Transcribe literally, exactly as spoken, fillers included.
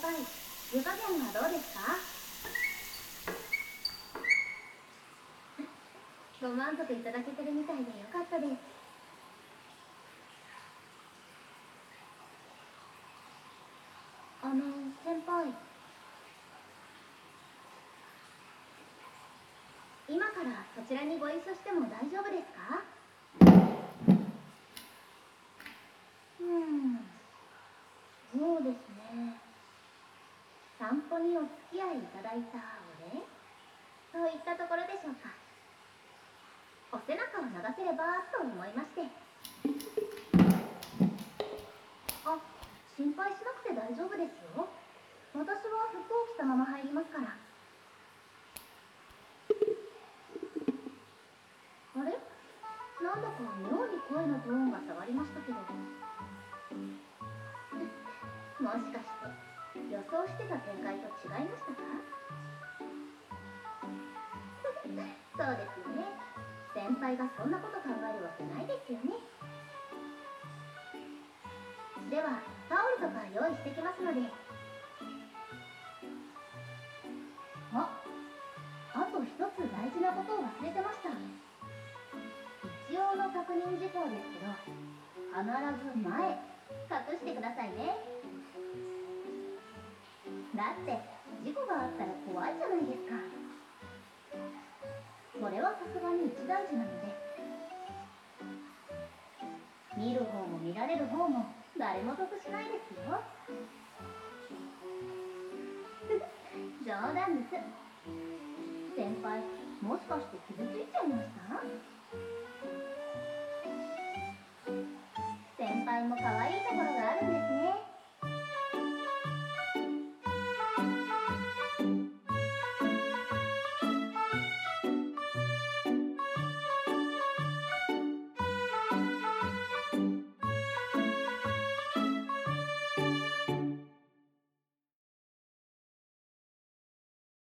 輩、湯加減はどうですか？ご満足いただけてるみたいでよかったです。あの、先輩。今からそちらにご一緒しても大丈夫ですか？うーん、そうですね。散歩にお付き合いいただいたお礼といったところでしょうか。お背中を流せればと思いまして。あ、心配しなくて大丈夫ですよ。私は服を着たまま入りますから。あれ、なんだか妙に声のトーンが下がりましたけど。もしかして予想してた展開と違いましたか？そうですよね。先輩がそんなこと考えるわけないですよね。ではタオルとか用意してきますので。あ、あと一つ大事なことを忘れてました。一応の確認事項ですけど、必ず前隠してくださいね。だって事故があったら怖いじゃないですか。それはさすがに一大事なので。見る方も見られる方も誰も得しないですよ。冗談です。先輩、もしかして傷ついちゃいました？先輩も可愛